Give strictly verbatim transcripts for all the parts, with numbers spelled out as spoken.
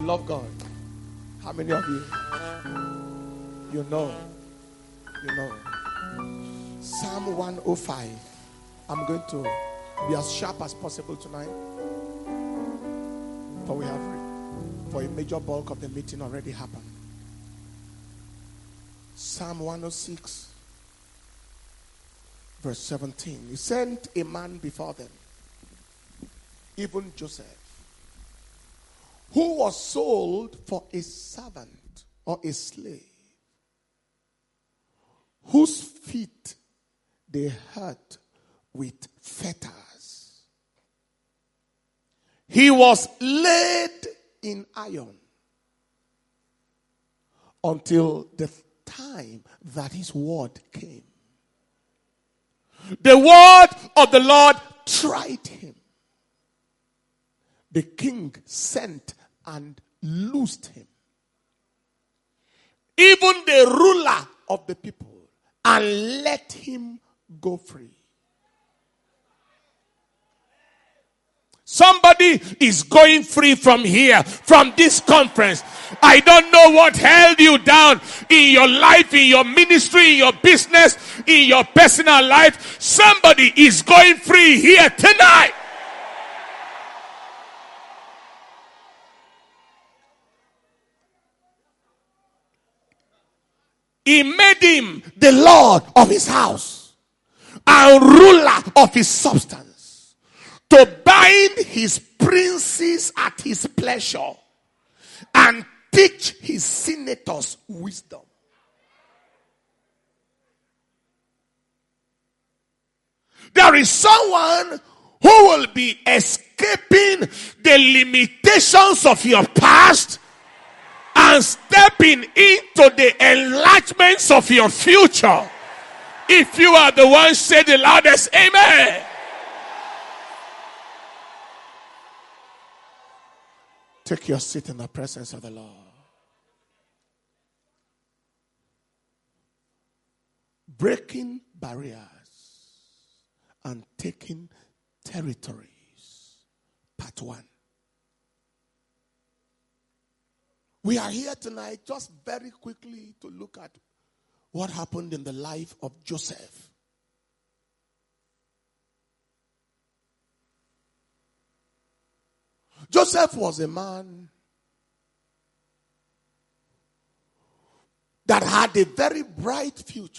Love God. How many of you? You know. You know. Psalm one oh five. I'm going to be as sharp as possible tonight. For we have, for a major bulk of the meeting already happened. Psalm one oh six, verse seventeen. He sent a man before them, even Joseph, who was sold for a servant or a slave, whose feet they hurt with fetters. He was laid in iron until the time that his word came. The word of the Lord tried him. The king sent and loosed him, even the ruler of the people, and let him go free. Somebody is going free from here, from this conference. I don't know what held you down in your life, in your ministry, in your business, in your personal life. Somebody is going free here tonight. He made him the Lord of his house and ruler of his substance, to bind his princes at his pleasure and teach his senators wisdom. There is someone who will be escaping the limitations of your past and stepping into the enlargements of your future. If you are the one, say the loudest amen. Take your seat in the presence of the Lord. Breaking barriers and taking territories. Part one. We are here tonight just very quickly to look at what happened in the life of Joseph. Joseph was a man that had a very bright future,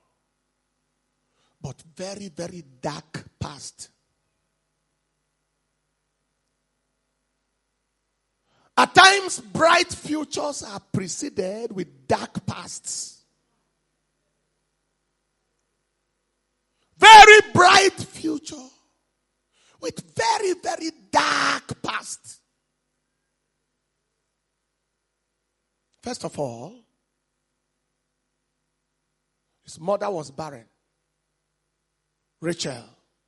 but very, very dark past. At times, bright futures are preceded with dark pasts. Very bright future with very, very dark past. First of all, his mother was barren, Rachel.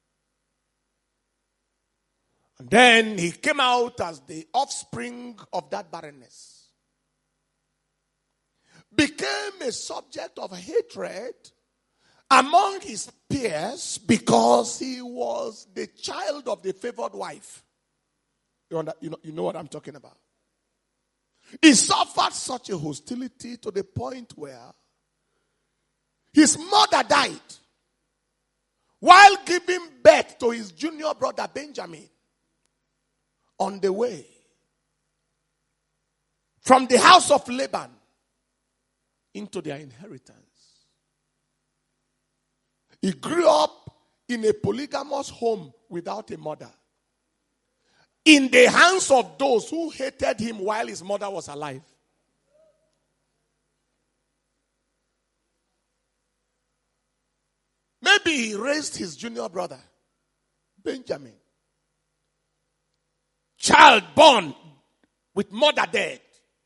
And then he came out as the offspring of that barrenness. Became a subject of hatred among his peers because he was the child of the favored wife. You know, you know, you know what I'm talking about. He suffered such a hostility to the point where his mother died while giving birth to his junior brother Benjamin. On the way from the house of Laban into their inheritance. He grew up in a polygamous home without a mother, in the hands of those who hated him while his mother was alive. Maybe he raised his junior brother, Benjamin. Child born with mother dead.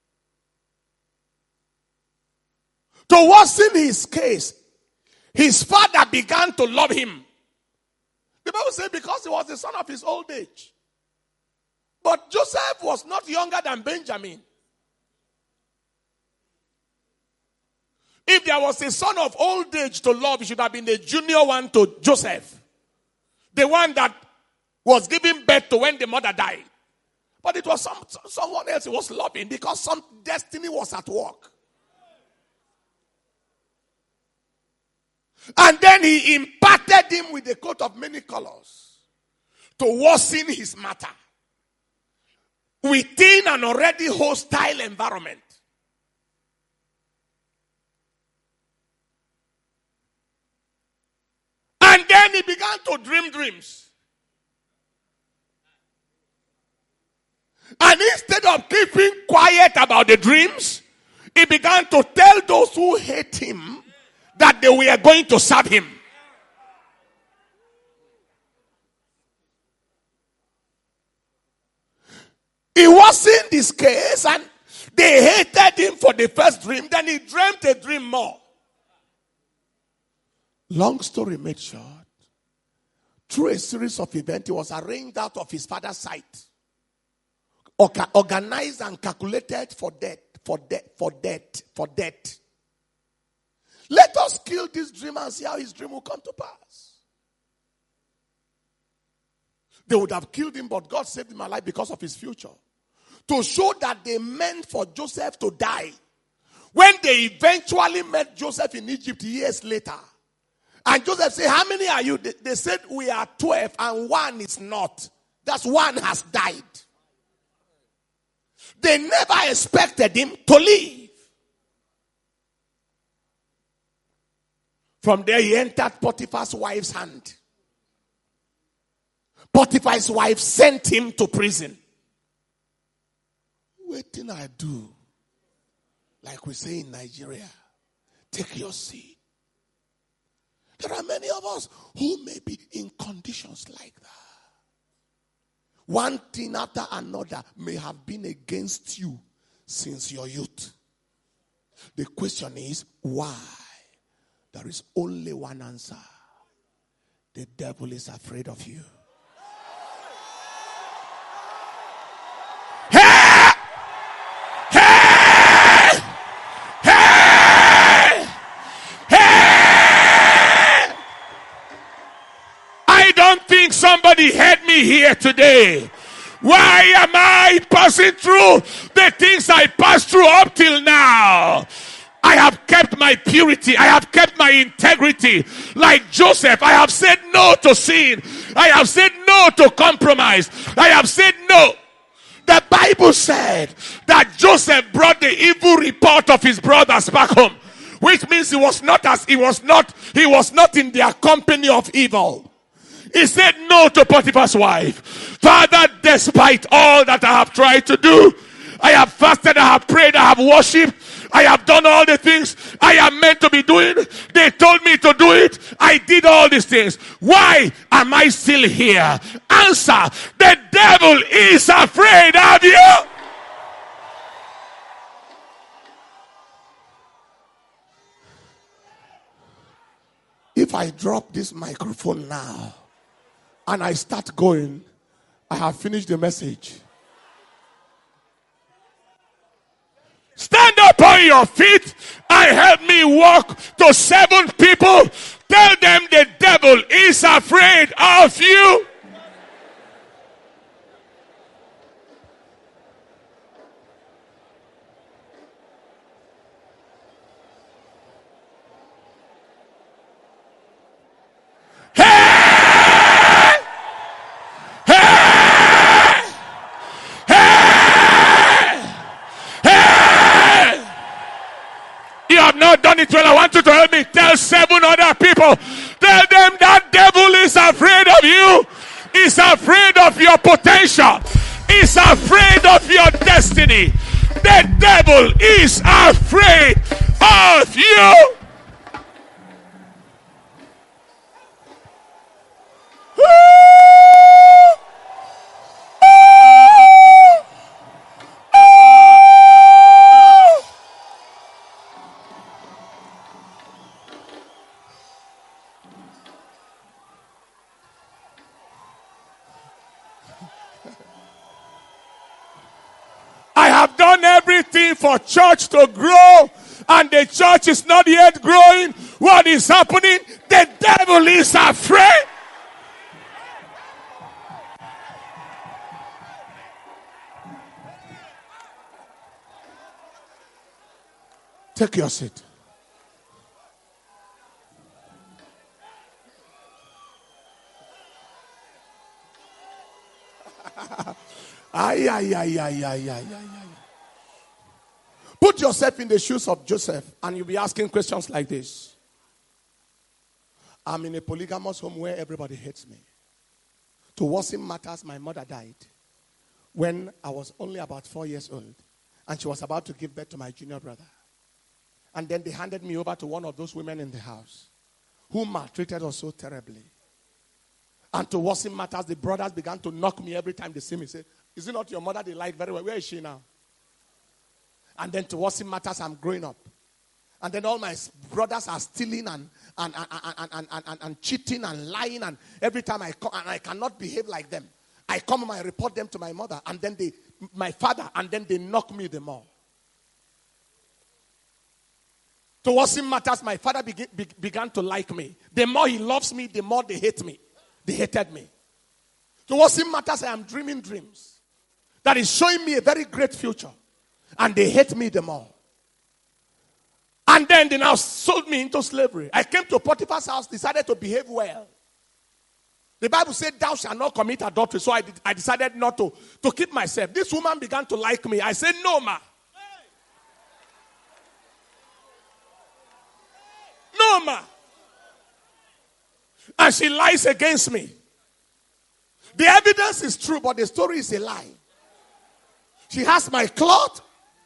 To worsen his case, his father began to love him. The Bible says because he was the son of his old age. But Joseph was not younger than Benjamin. If there was a son of old age to love, it should have been the junior one to Joseph. The one that was giving birth to when the mother died. But it was some, someone else he was loving because some destiny was at work. And then he imparted him with a coat of many colors to worsen his matter within an already hostile environment. And then he began to dream dreams. And instead of keeping quiet about the dreams, he began to tell those who hate him that they were going to serve him. It wasn't this case, and they hated him for the first dream. Then he dreamt a dream more. Long story made short, through a series of events, he was arranged out of his father's sight, organized and calculated for death, for death, for death, for death. Let us kill this dream and see how his dream will come to pass. They would have killed him, but God saved him alive because of his future. To show that they meant for Joseph to die. When they eventually met Joseph in Egypt years later, and Joseph said, how many are you? They, they said, we are twelve and one is not. That's one has died. They never expected him to leave. From there he entered Potiphar's wife's hand. Potiphar's wife sent him to prison. What did I do? Like we say in Nigeria, take your seat. There are many of us who may be in conditions like that. One thing after another may have been against you since your youth. The question is, why? There is only one answer. The devil is afraid of you. Hey! Hey! Hey! Hey! I don't think somebody heard me here today. Why am I passing through the things I passed through up till now? I have kept my purity. I have kept my integrity. Like Joseph, I have said no to sin. I have said no to compromise. I have said no. The Bible said that Joseph brought the evil report of his brothers back home, which means he was not as he was not he was not in their company of evil. He said no to Potiphar's wife. Father, despite all that I have tried to do, I have fasted, I have prayed, I have worshipped, I have done all the things I am meant to be doing. They told me to do it. I did all these things. Why am I still here? Answer: the devil is afraid of you. If I drop this microphone now and I start going, I have finished the message. Stand up on your feet and help me walk to seven people. Tell them the devil is afraid of you. Hey! Hey! Hey! Hey! You have not done it well. I want you to help me. Tell seven other people. Tell them that devil is afraid of you. He's afraid of your potential. He's afraid of your destiny. The devil is afraid of you. I have done everything for church to grow, and the church is not yet growing. What is happening? The devil is afraid. Take your seat. Ay, ay, ay, ay, ay, ay, ay, ay. Put yourself in the shoes of Joseph and you'll be asking questions like this. I'm in a polygamous home where everybody hates me. To worsen matters, my mother died when I was only about four years old. And she was about to give birth to my junior brother. And then they handed me over to one of those women in the house who maltreated us so terribly. And to worsen matters, the brothers began to knock me every time they see me. Say, is it not your mother they like very well? Where is she now? And then to worsen matters, I'm growing up. And then all my brothers are stealing and, and, and, and, and, and, and, and cheating and lying. And every time I come, and I cannot behave like them. I come and I report them to my mother. And then they, my father, and then they knock me the more. To worsen matters, my father begin, be, began to like me. The more he loves me, the more they hate me. They hated me. To worsen matters, I am dreaming dreams that is showing me a very great future. And they hate me the more. And then they now sold me into slavery. I came to Potiphar's house, decided to behave well. The Bible said, thou shalt not commit adultery. So I, did, I decided not to, to keep myself. This woman began to like me. I said, no, ma. No, ma. And she lies against me. The evidence is true, but the story is a lie. She has my cloth.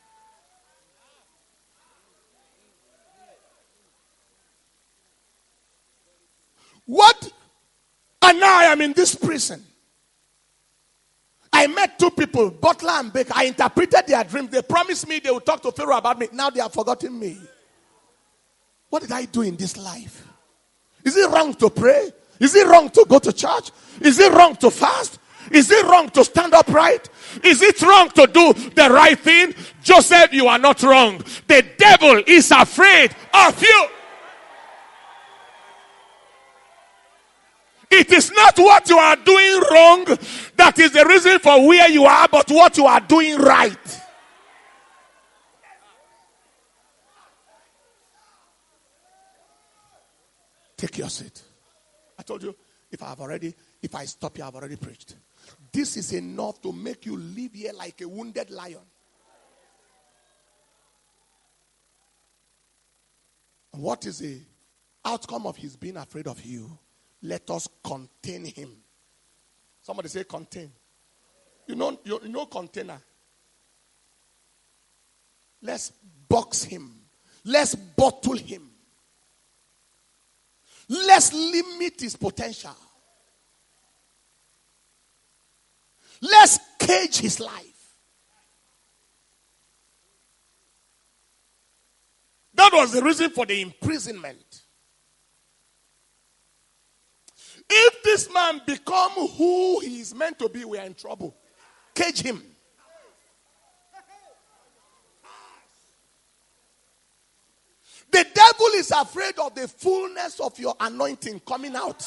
What? And now I am in this prison. I met two people, butler and baker. I interpreted their dreams. They promised me they would talk to Pharaoh about me. Now they have forgotten me. What did I do in this life? Is it wrong to pray? Is it wrong to go to church? Is it wrong to fast? Is it wrong to stand upright? Is it wrong to do the right thing? Joseph, you are not wrong. The devil is afraid of you. It is not what you are doing wrong that is the reason for where you are, but what you are doing right. Take your seat. I told you, if I have already, if I stop here, I've already preached. This is enough to make you live here like a wounded lion. And what is the outcome of his being afraid of you? Let us contain him. Somebody say contain. You know, you, you know container. Let's box him. Let's bottle him. Let's limit his potential. Let's cage his life. That was the reason for the imprisonment. If this man become who he is meant to be, we are in trouble. Cage him. The devil is afraid of the fullness of your anointing coming out.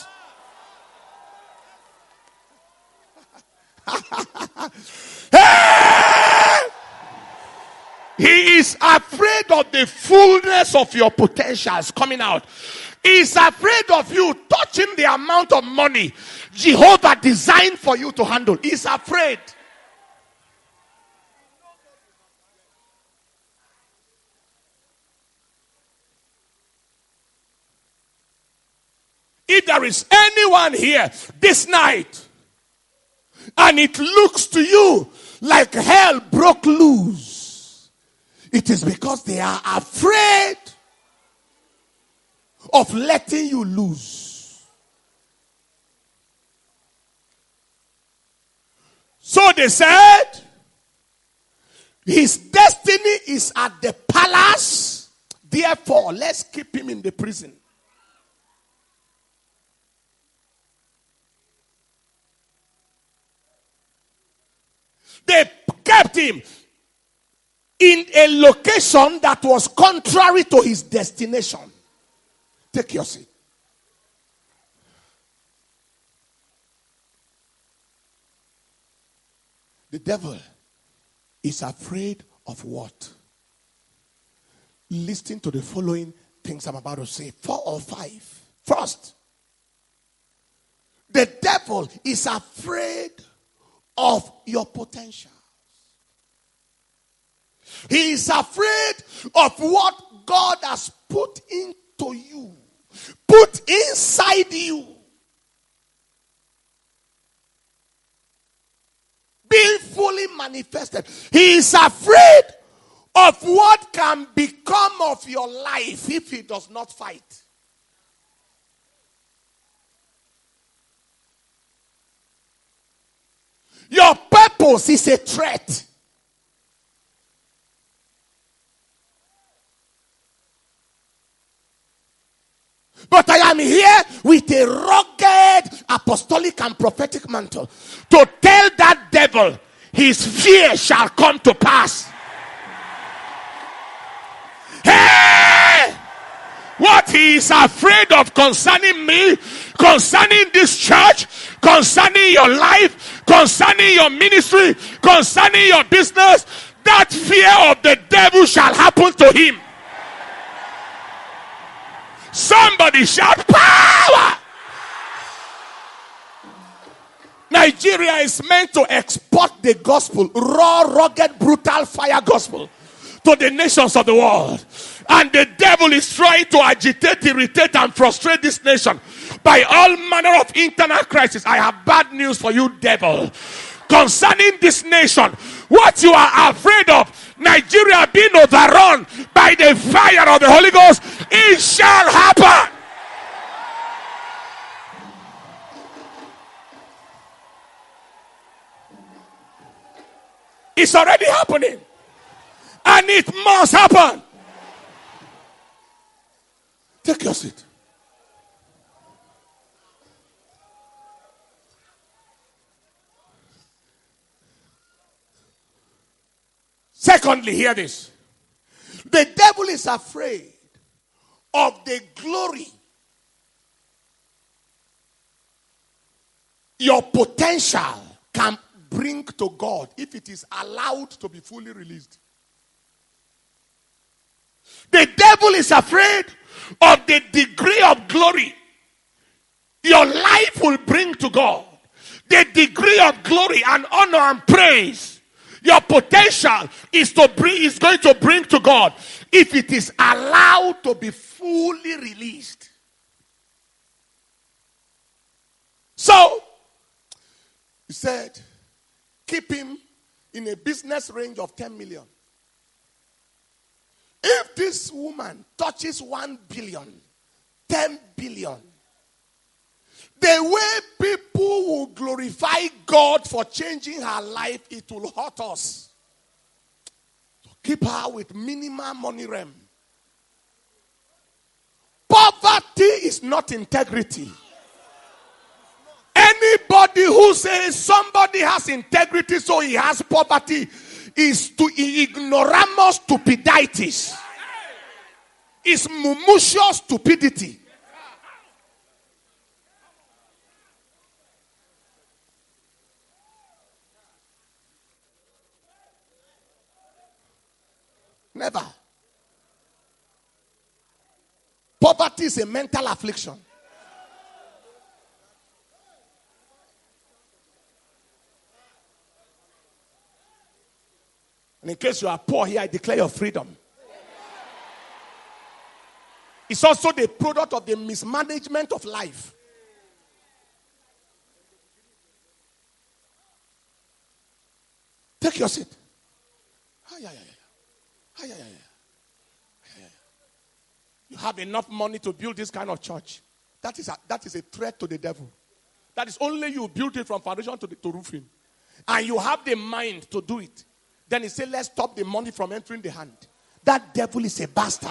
Hey! He is afraid of the fullness of your potentials coming out. He is afraid of you touching the amount of money Jehovah designed for you to handle. He is afraid. If there is anyone here this night and it looks to you like hell broke loose, it is because they are afraid of letting you loose. So they said, his destiny is at the palace. Therefore, let's keep him in the prison. They kept him in a location that was contrary to his destination. Take your seat. The devil is afraid of what? Listen to the following things I'm about to say. Four or five. First, the devil is afraid of your potential. He is afraid of what God has put into you, put inside you. Being fully manifested. He is afraid of what can become of your life if he does not fight. Your purpose is a threat. But I am here with a rugged apostolic and prophetic mantle to tell that devil his fear shall come to pass. Hey! What he is afraid of concerning me, concerning this church, concerning your life, concerning your ministry, concerning your business, that fear of the devil shall happen to him. Somebody shout power. Nigeria is meant to export the gospel, raw, rugged, brutal fire gospel to the nations of the world. And the devil is trying to agitate, irritate, and frustrate this nation by all manner of internal crisis. I have bad news for you, devil. Concerning this nation, what you are afraid of, Nigeria being overrun by the fire of the Holy Ghost, it shall happen. It's already happening. And it must happen. Take your seat. Secondly, hear this. The devil is afraid of the glory your potential can bring to God if it is allowed to be fully released. The devil is afraid of the degree of glory your life will bring to God. The degree of glory and honor and praise your potential is to bring is going to bring to God if it is allowed to be fully released. So, he said, keep him in a business range of ten million. If this woman touches one billion, ten billion, the way people will glorify God for changing her life, it will hurt us. So keep her with minimal money realm. Poverty is not integrity. Anybody who says somebody has integrity so he has poverty is to ignoramus stupiditis. It's mumushous stupidity. Never. Poverty is a mental affliction. And in case you are poor here, I declare your freedom. It's also the product of the mismanagement of life. Take your seat. Ah, yeah, yeah, yeah. Ah, yeah, yeah, yeah. You have enough money to build this kind of church. That is a, that is a threat to the devil. That is only you build it from foundation to, the, to roofing. And you have the mind to do it. Then he said, let's stop the money from entering the hand. That devil is a bastard.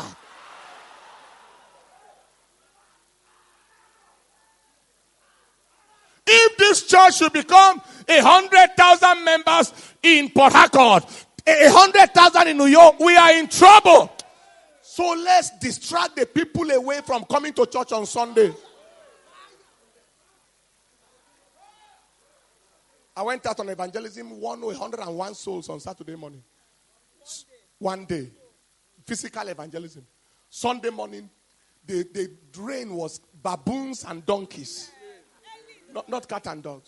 If this church should become a hundred thousand members in Port Harcourt, a hundred thousand in New York, we are in trouble. So let's distract the people away from coming to church on Sunday. I went out on evangelism, won one hundred and one souls on Saturday morning. One day. physical evangelism. Sunday morning, the, the drain was baboons and donkeys. Not, not cat and dogs.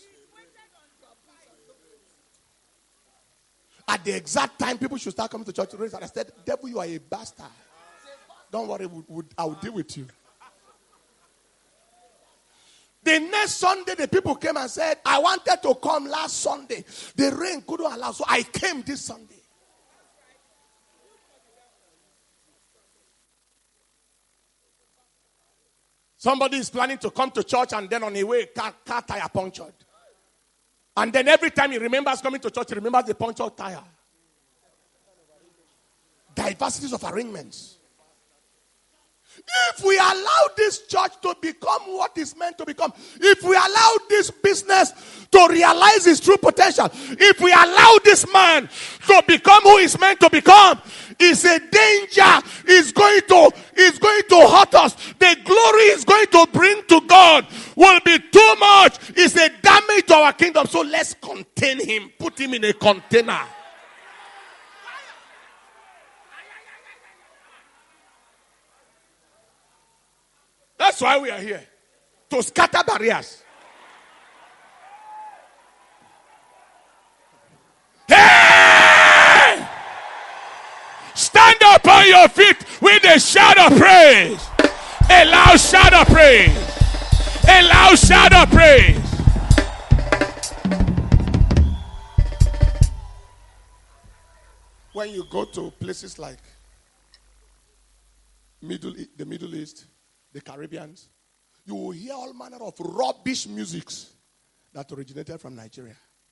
At the exact time people should start coming to church, I said, devil, you are a bastard. Don't worry, we'll, we'll, I will deal with you. The next Sunday, the people came and said, I wanted to come last Sunday. The rain couldn't allow, so I came this Sunday. Somebody is planning to come to church and then on the way, car, car tire punctured. And then every time he remembers coming to church, he remembers the punctured tire. Diversities of arrangements. If we allow this church to become what it's meant to become, if we allow this business to realize its true potential, if we allow this man to become who he's meant to become, it's a danger. It's going to, it's going to hurt us. The glory is going to bring to God will be too much. It's a damage to our kingdom. So let's contain him. Put him in a container. That's why we are here. To scatter barriers. Hey! Stand up on your feet with a shout of praise. A loud shout of praise. A loud shout of praise. When you go to places like Middle, the Middle East, the Caribbeans, you will hear all manner of rubbish musics that originated from Nigeria.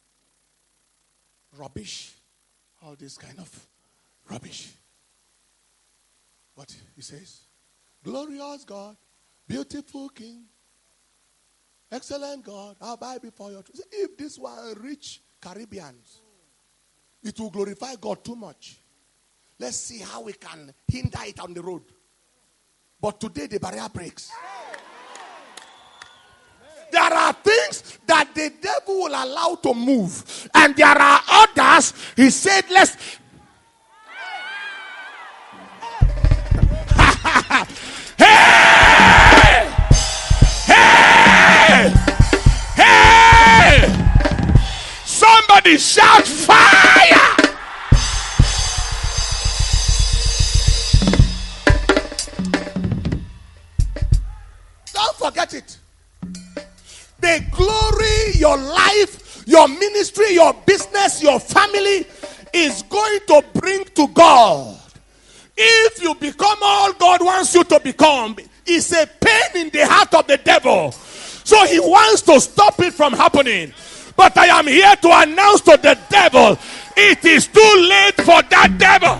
Rubbish. All this kind of rubbish. But he says, glorious God, beautiful King, excellent God, I'll bow before your throne. If this were rich Caribbeans, it will glorify God too much. Let's see how we can hinder it on the road. But today the barrier breaks. There are things that the devil will allow to move. And there are others, he said, let's... Hey! Hey! Hey! Somebody shout fire! Don't forget it. The glory, your life, your ministry, your business, your family is going to bring to God. If you become all God wants you to become, it's a pain in the heart of the devil. So he wants to stop it from happening. But I am here to announce to the devil, it is too late for that devil.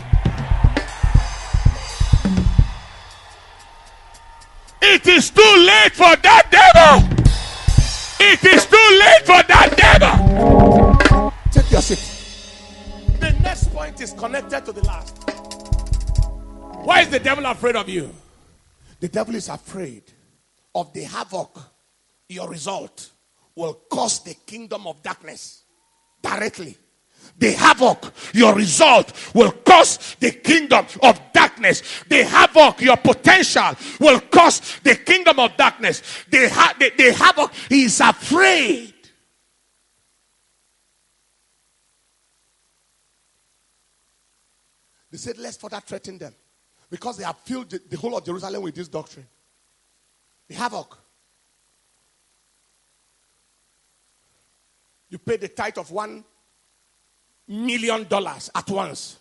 It is too late for that devil. It is too late for that devil. Take your seat. The next point is connected to the last. Why is the devil afraid of you? The devil is afraid of the havoc your result will cause the kingdom of darkness directly. The havoc your result will cause the kingdom of darkness. The havoc your potential will cause the kingdom of darkness. The, ha- the, the havoc, he is afraid. They said, let's further threaten them. Because they have filled the, the whole of Jerusalem with this doctrine. The havoc. You pay the tithe of one million dollars at once.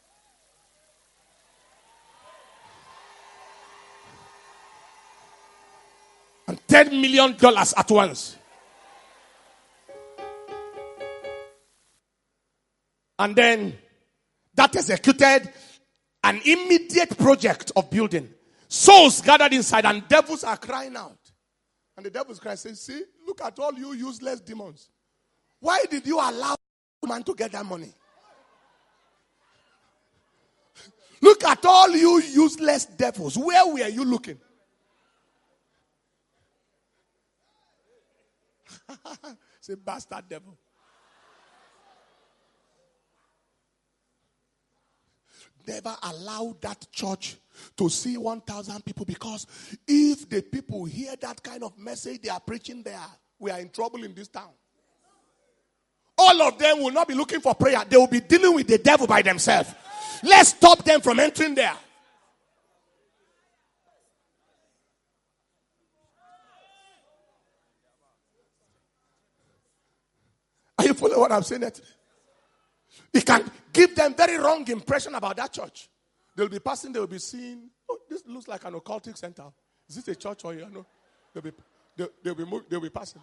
And ten million dollars at once. And then that executed an immediate project of building. Souls gathered inside and devils are crying out. And the devils cry, say, see, look at all you useless demons. Why did you allow man to get that money? Look at all you useless devils. Where were you looking? Say, bastard devil. never allow that church to see one thousand people, because if the people hear that kind of message they are preaching there, we are in trouble in this town. All of them will not be looking for prayer. They will be dealing with the devil by themselves. Let's stop them from entering there. Are you following what I'm saying there today? It can give them very wrong impression about that church. They'll be passing, they'll be seeing, oh, this looks like an occultic center. Is this a church or you know? They'll be, they'll, they'll be, moved, they'll be passing.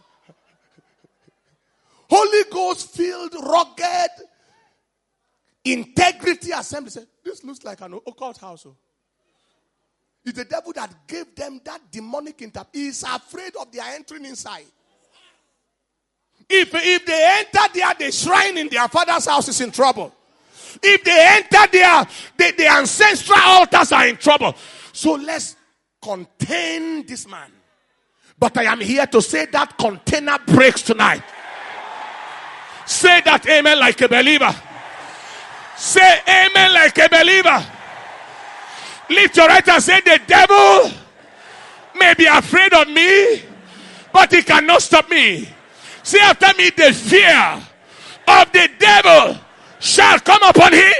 Holy Ghost filled, rugged, integrity assembly. Say, this looks like an occult house. It's the devil that gave them that demonic interp. He's afraid of their entering inside. If, if they enter there, the shrine in their father's house is in trouble. If they enter there, the, the ancestral altars are in trouble. So let's contain this man. But I am here to say that container breaks tonight. Say that amen like a believer. Say amen like a believer. Lift your right hand and say, the devil may be afraid of me, but he cannot stop me. Say after me, the fear of the devil shall come upon him.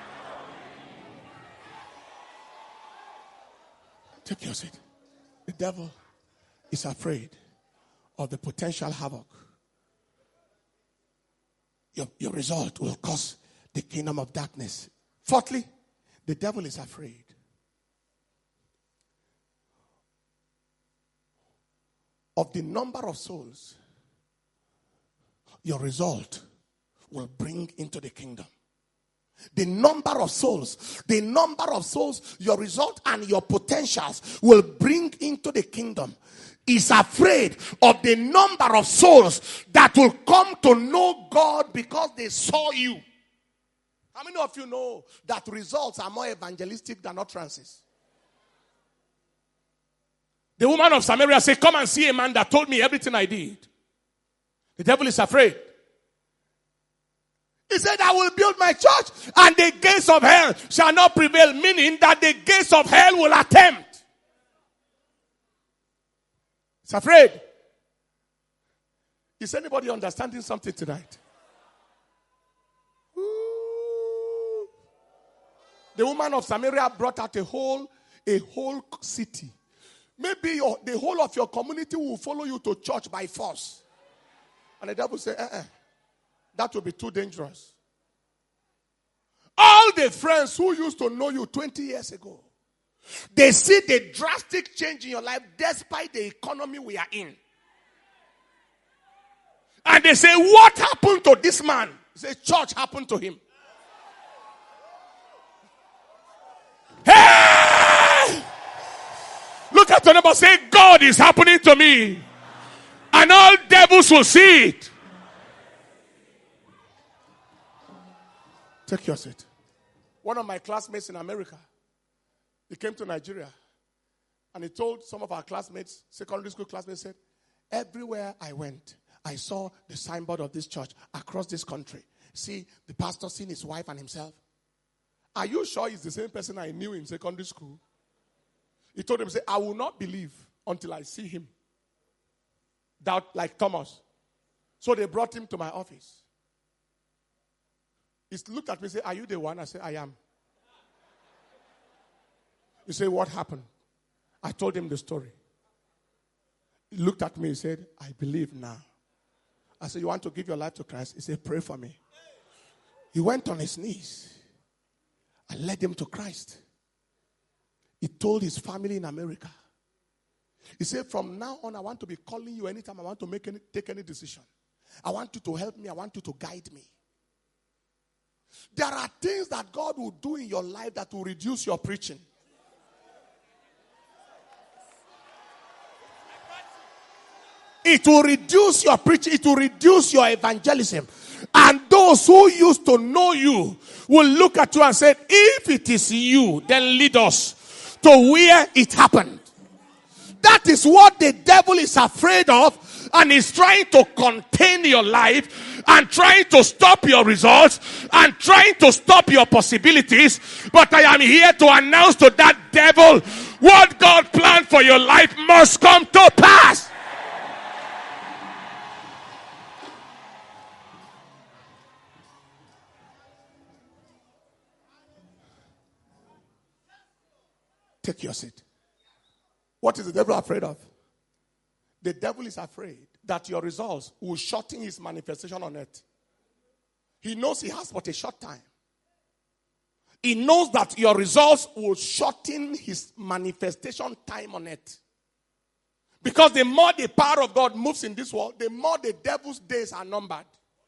Take your seat. The devil is afraid of the potential havoc. Your, your result will cause the kingdom of darkness. Fourthly, the devil is afraid of the number of souls your result will bring into the kingdom. The number of souls, the number of souls your result and your potentials will bring into the kingdom. Is afraid of the number of souls that will come to know God because they saw you. How many of you know that results are more evangelistic than utterances? The woman of Samaria said, come and see a man that told me everything I did. The devil is afraid. He said, I will build my church and the gates of hell shall not prevail. Meaning that the gates of hell will attempt. He's afraid. Is anybody understanding something tonight? Ooh. The woman of Samaria brought out a whole, a whole city. Maybe your, the whole of your community will follow you to church by force. And the devil said, uh-uh, that will be too dangerous. All the friends who used to know you twenty years ago, they see the drastic change in your life despite the economy we are in. And they say, what happened to this man? He said, church happened to him. Hey! Look at your neighbor, say, God is happening to me. And all devils will see it. Take your seat. One of my classmates in America, he came to Nigeria. And he told some of our classmates, secondary school classmates, said, everywhere I went, I saw the signboard of this church across this country. See, the pastor seeing his wife and himself. Are you sure he's the same person I knew in secondary school? He told him, say, I will not believe until I see him. Doubt like Thomas. So they brought him to my office. He looked at me and said, are you the one? I said, I am. He said, what happened? I told him the story. He looked at me and said, I believe now. I said, you want to give your life to Christ? He said, pray for me. He went on his knees and led him to Christ. He told his family in America. He said, from now on, I want to be calling you anytime I want to make any, take any decision. I want you to help me. I want you to guide me. There are things that God will do in your life that will reduce your preaching. It will reduce your preaching. It will reduce your evangelism. And those who used to know you will look at you and say, if it is you, then lead us to where it happened. That is what the devil is afraid of, and is trying to contain your life and trying to stop your results and trying to stop your possibilities. But I am here to announce to that devil, what God planned for your life must come to pass. Take your seat. What is the devil afraid of? The devil is afraid that your results will shorten his manifestation on earth. He knows he has but a short time. He knows that your results will shorten his manifestation time on earth. Because the more the power of God moves in this world, the more the devil's days are numbered.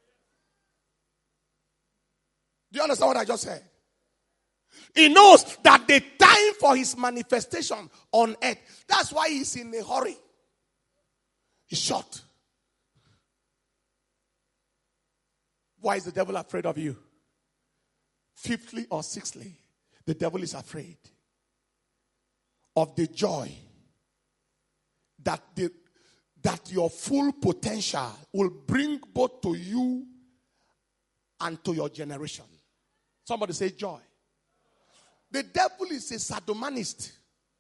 Do you understand what I just said? He knows that the time for his manifestation on earth, that's why he's in a hurry. He's short. Why is the devil afraid of you? Fifthly or sixthly, the devil is afraid of the joy that the, that your full potential will bring both to you and to your generation. Somebody say joy. The devil is a sadomanist.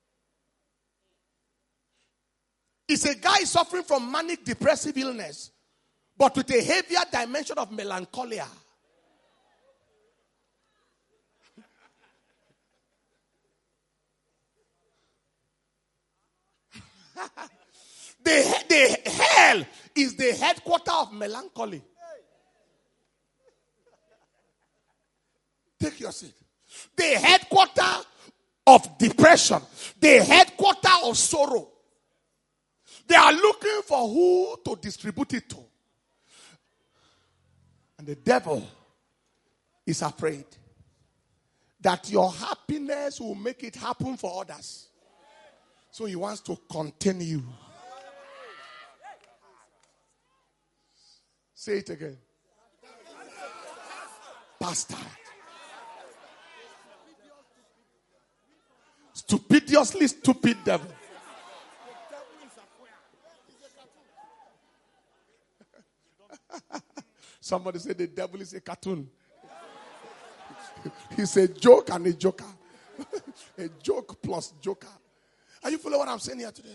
He's a guy suffering from manic depressive illness, but with a heavier dimension of melancholia. the, the hell is the headquarter of melancholy. Take your seat. The headquarter of depression. The headquarter of sorrow. They are looking for who to distribute it to. And the devil is afraid that your happiness will make it happen for others. So he wants to contain you. Say it again. Pastor. Stupidiously stupid devil. Somebody said the devil is a cartoon. He's a joke and a joker. A joke plus joker. Are you following what I'm saying here today?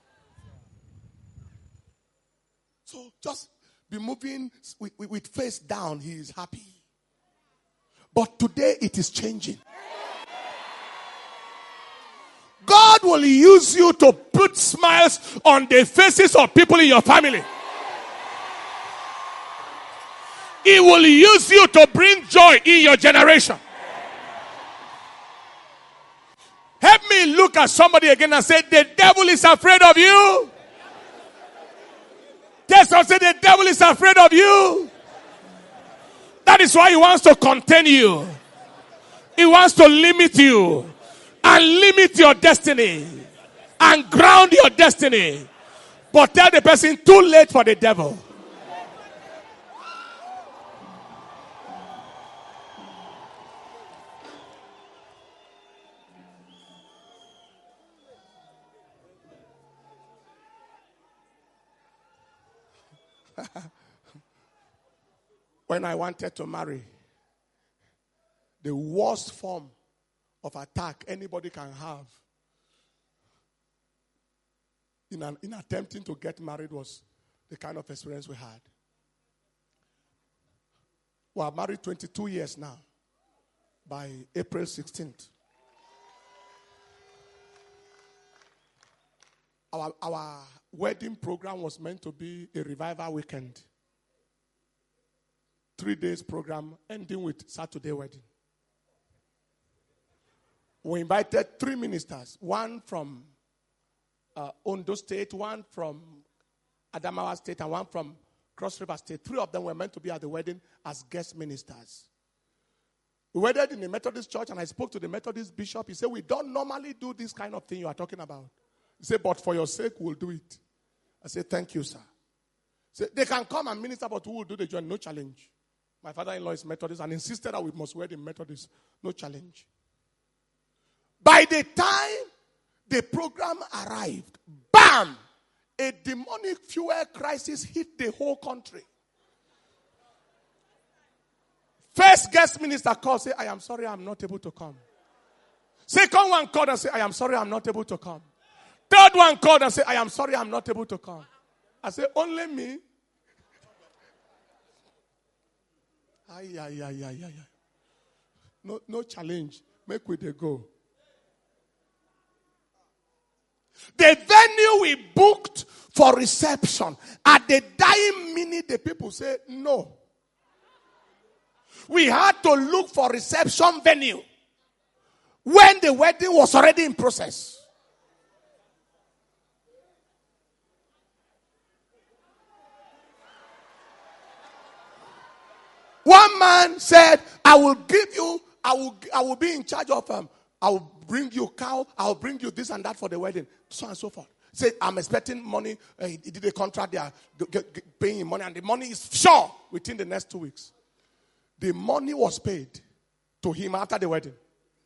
So just be moving with, with, with face down. He is happy. But today it is changing. God will use you to put smiles on the faces of people in your family. He will use you to bring joy in your generation. Help me look at somebody again and say, the devil is afraid of you. Yes, I say the devil is afraid of you. That is why he wants to contain you. He wants to limit you and limit your destiny and ground your destiny. But tell the person, too late for the devil. When I wanted to marry, the worst form of attack anybody can have in, an, in attempting to get married was the kind of experience we had. We are married twenty-two years now, by April sixteenth. Our, our wedding program was meant to be a revival weekend. Three days program ending with Saturday wedding. We invited three ministers, one from uh, Ondo State, one from Adamawa State, and one from Cross River State. Three of them were meant to be at the wedding as guest ministers. We wedded in the Methodist church, and I spoke to the Methodist bishop. He said, we don't normally do this kind of thing you are talking about. He said, but for your sake, we'll do it. I said, thank you, sir. He said, they can come and minister, but who will do the job? No challenge. My father-in-law is Methodist and insisted that we must wed in Methodist. No challenge. By the time The program arrived. Bam! A demonic fuel crisis hit the whole country. First guest minister called, say, I am sorry, I'm not able to come. Second one called and said, I am sorry, I'm not able to come. Third one called and said, I am sorry, I'm not able to come. I said, only me? Ay, ay, ay, ay, ay. No, no challenge. Make we they go. The venue we booked for reception, at the dying minute, the people said no. We had to look for reception venue when the wedding was already in process. One man said, I will give you, I will, I will be in charge of um, I will bring you cow, I will bring you this and that for the wedding, so on and so forth. Say, I'm expecting money. Uh, he did a contract, they are g- g- paying him money, and the money is sure within the next two weeks. The money was paid to him after the wedding.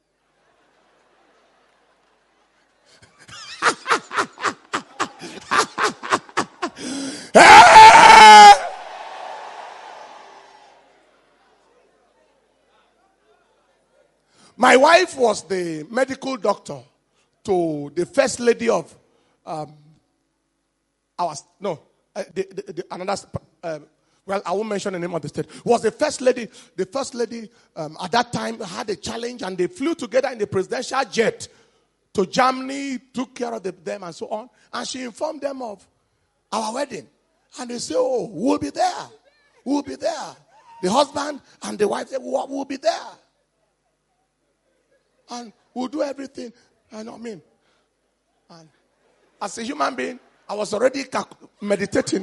My wife was the medical doctor to the first lady of um, our, no, uh, the, the, the, another, uh, well, I won't mention the name of the state. Was the first lady, the first lady um, at that time had a challenge, and they flew together in the presidential jet to Germany, took care of the, them and so on. And she informed them of our wedding. And they said, oh, we'll be there. We'll be there. The husband and the wife said, we'll, we'll be there. And we'll do everything. I know, I mean. And as a human being, I was already meditating.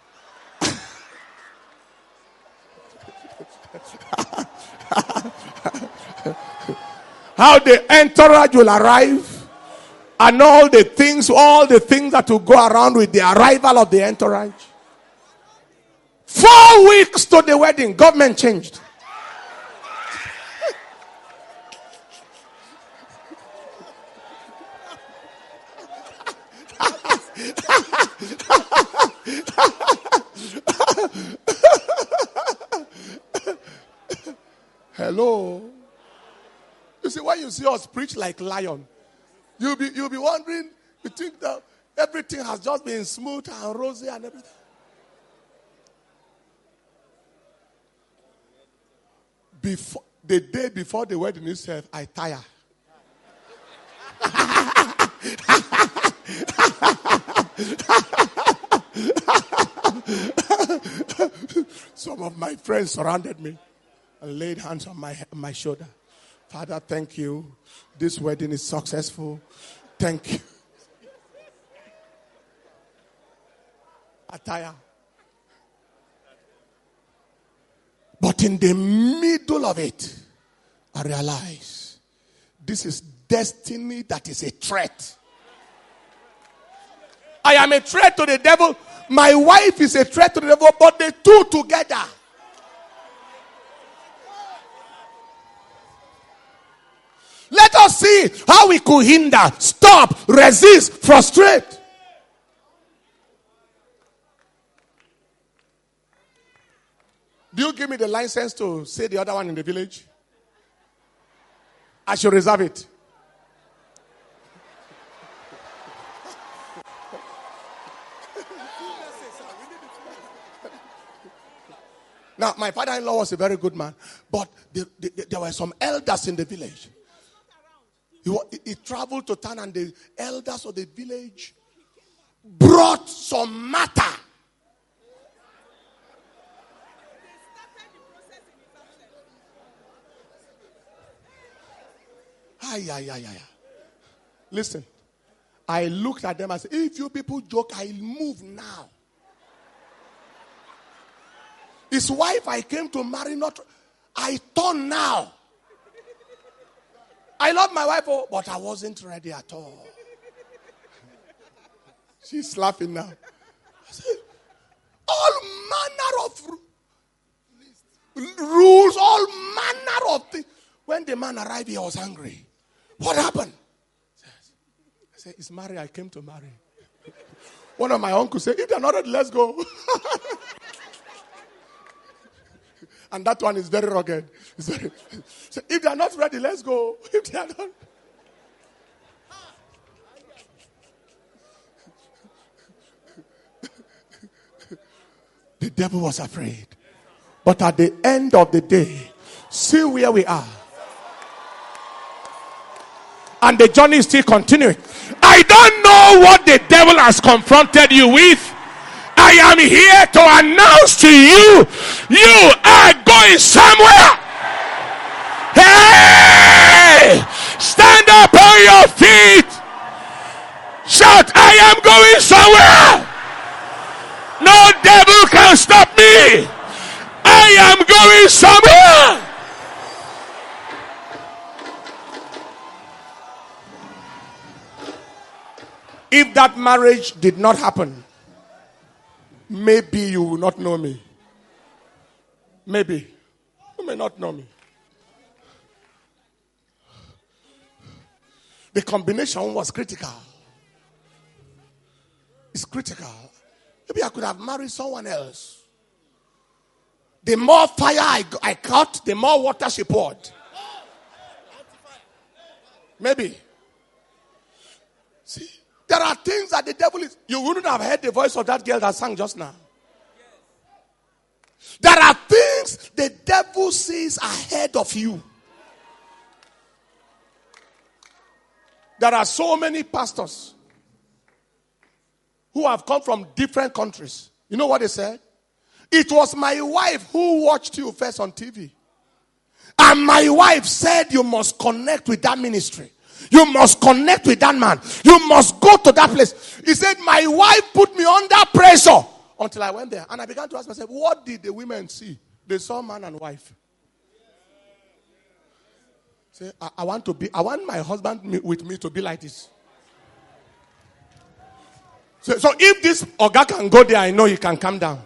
How the entourage will arrive. And all the things, all the things that will go around with the arrival of the entourage. Four weeks to the wedding, government changed. Hello. You see, when you see us preach like lion, you'll be you'll be wondering, you think that everything has just been smooth and rosy and everything. Before the day before the wedding itself, I tire. Some of my friends surrounded me and laid hands on my my shoulder. Father, thank you. This wedding is successful. Thank you. Attire. But in the middle of it, I realize this is destiny that is a threat. I am a threat to the devil. My wife is a threat to the devil, but the two together. Let us see how we could hinder, stop, resist, frustrate. Do you give me the license to say the other one in the village? I should reserve it. Now, my father-in-law was a very good man, but the, the, the, there were some elders in the village. He, he traveled to town, and the elders of the village brought some matter. Ay, ay, ay, ay. Listen, I looked at them and said, if you people joke, I'll move now. His wife I came to marry, not I turn now. I love my wife, oh, but I wasn't ready at all. She's laughing now. I said, all manner of rules, all manner of things. When the man arrived, he was angry. What happened? I say, it's married, I came to marry. One of my uncles said, if they're not ready, let's go. And that one is very rugged. It's very, so if they're not ready, let's go. If they are not. The devil was afraid. But at the end of the day, see where we are. And the journey is still continuing. I don't know what the devil has confronted you with. I am here to announce to you, you are going somewhere. Hey! Stand up on your feet. Shout, I am going somewhere. No devil can stop me. I am going somewhere. If that marriage did not happen, maybe you will not know me. Maybe. You may not know me. The combination was critical. It's critical. Maybe I could have married someone else. The more fire I, I caught, the more water she poured. Maybe. See? There are things that the devil is. You wouldn't have heard the voice of that girl that sang just now. There are things the devil sees ahead of you. There are so many pastors who have come from different countries. You know what they said? It was my wife who watched you first on T V. And my wife said you must connect with that ministry. You must connect with that man. You must go to that place. He said, my wife put me under pressure until I went there. And I began to ask myself, what did the women see? They saw man and wife. Say, I, I want to be, I want my husband with me to be like this. So, so if this Oga can go there, I know he can come down.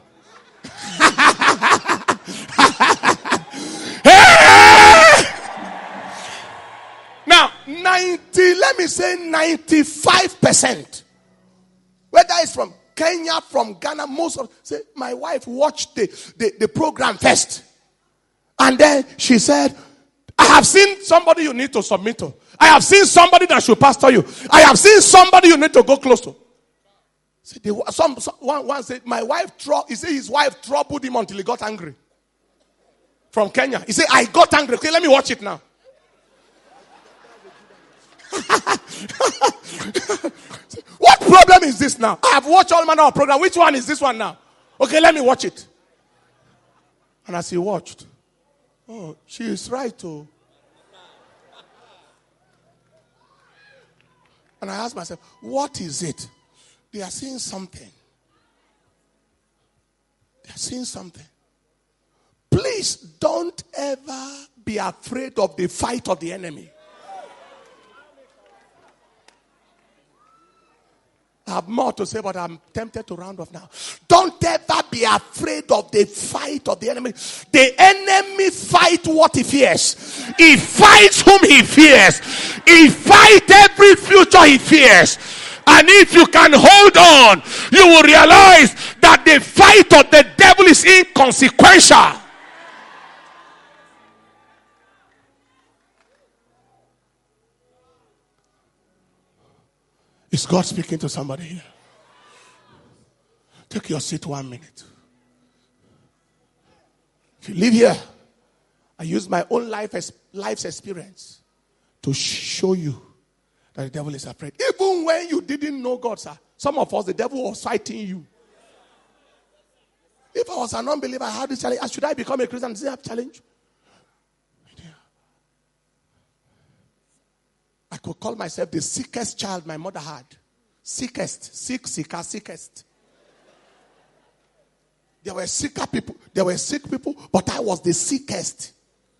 Now, ninety, let me say ninety-five percent, whether it's from Kenya, from Ghana, most of, say, my wife watched the, the, the program first. And then she said, I have seen somebody you need to submit to. I have seen somebody that should pastor you. I have seen somebody you need to go close to. See, the, some, some, one, one said, my wife, he said his wife troubled him until he got angry. From Kenya. He said, I got angry. Okay, let me watch it now. What problem is this now? I have watched all manner of program. Which one is this one now? Okay, let me watch it. And as he watched, oh, she is right too. And I asked myself, what is it? They are seeing something. They are seeing something. Please don't ever be afraid of the fight of the enemy. I have more to say, but I'm tempted to round off now. Don't ever be afraid of the fight of the enemy. The enemy fights what he fears. He fights whom he fears. He fights every future he fears. And if you can hold on, you will realize that the fight of the devil is inconsequential. Is God speaking to somebody here? Take your seat one minute. If you live here, I use my own life as, life's experience to show you that the devil is afraid. Even when you didn't know God, sir. Some of us, the devil was fighting you. If I was an unbeliever, I had this challenge. Should I become a Christian? Does it have challenge? I could call myself the sickest child my mother had. Sickest. Sick, sicker, sickest. There were sicker people. There were sick people, but I was the sickest.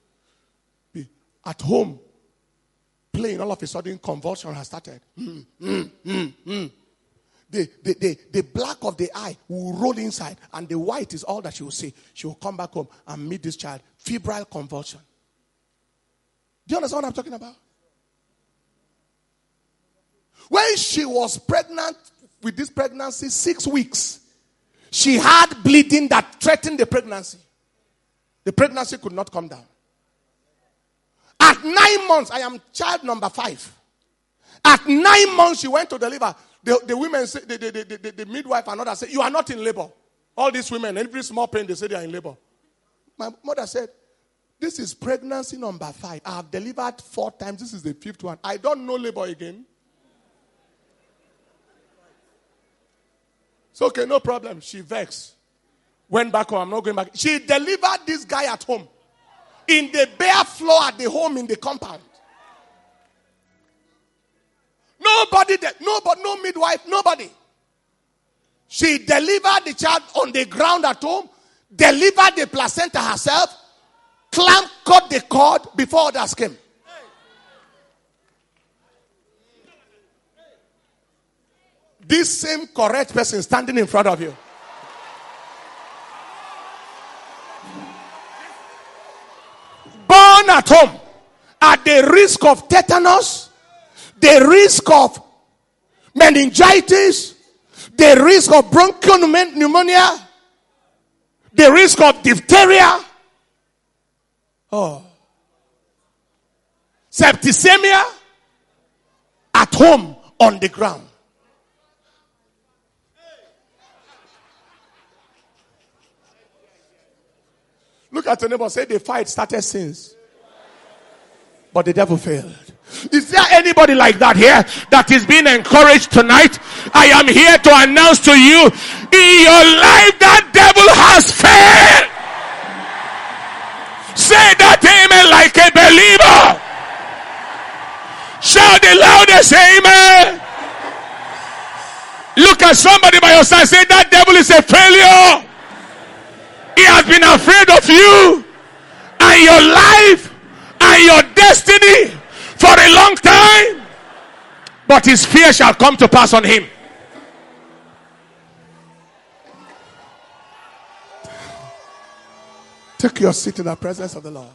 At home, playing, all of a sudden, convulsion has started. Mm, mm, mm, mm. The, the, the, the black of the eye will roll inside, and the white is all that she will see. She will come back home and meet this child. Febrile convulsion. Do you understand what I'm talking about? When she was pregnant with this pregnancy, six weeks, she had bleeding that threatened the pregnancy. The pregnancy could not come down. At nine months, I am child number five. At nine months, she went to deliver. The, the women, say, the, the, the, the, the midwife and others said, you are not in labor. All these women, every small pain, they say they are in labor. My mother said, this is pregnancy number five. I have delivered four times. This is the fifth one. I don't know labor again. It's okay, no problem. She vexed. Went back home. I'm not going back. She delivered this guy at home. In the bare floor at the home in the compound. Nobody, de- nobody, no midwife, nobody. She delivered the child on the ground at home, delivered the placenta herself, clamp cut the cord before others came. This same correct person standing in front of you. Born at home, at the risk of tetanus, the risk of meningitis, the risk of bronchial pneumonia, the risk of diphtheria, oh, septicemia, at home on the ground. Look at your neighbor, say the fight started since, but the devil failed. Is there anybody like that here that is being encouraged tonight? I am here to announce to you, in your life that devil has failed. Say that amen like a believer. Shout the loudest amen. Look at somebody by your side, say that devil is a failure. He has been afraid of you and your life and your destiny for a long time, but his fear shall come to pass on him. Take your seat in the presence of the Lord.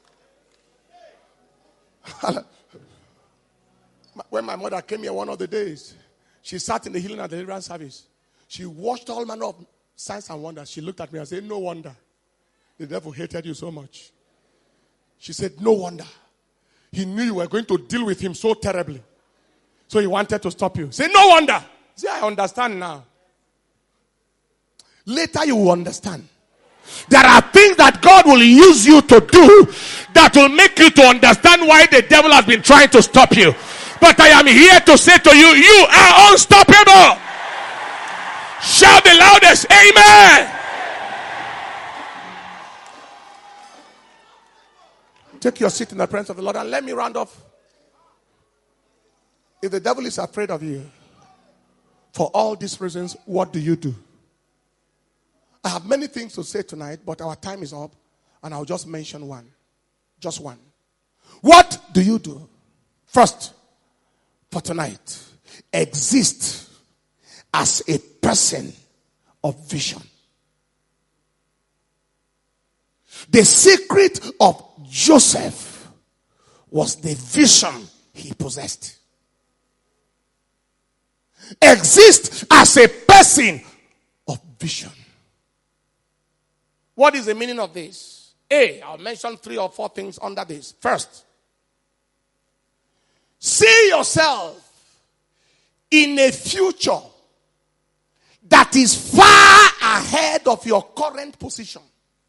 When my mother came here one of the days, she sat in the healing and deliverance service. She watched all manner of signs and wonders. She looked at me and said, no wonder the devil hated you so much. She said, no wonder. He knew you were going to deal with him so terribly. So he wanted to stop you. Say, no wonder. See, I understand now. Later you will understand. There are things that God will use you to do that will make you to understand why the devil has been trying to stop you. But I am here to say to you, you are unstoppable. Shout the loudest, amen. Take your seat in the presence of the Lord and let me round off. If the devil is afraid of you, for all these reasons, what do you do? I have many things to say tonight, but our time is up, and I'll just mention one. Just one. What do you do? First, for tonight, exist as a person of vision. The secret of Joseph was the vision he possessed. Exist as a person of vision. What is the meaning of this? A, I'll mention three or four things under this. First, see yourself in a future that is far ahead of your current position.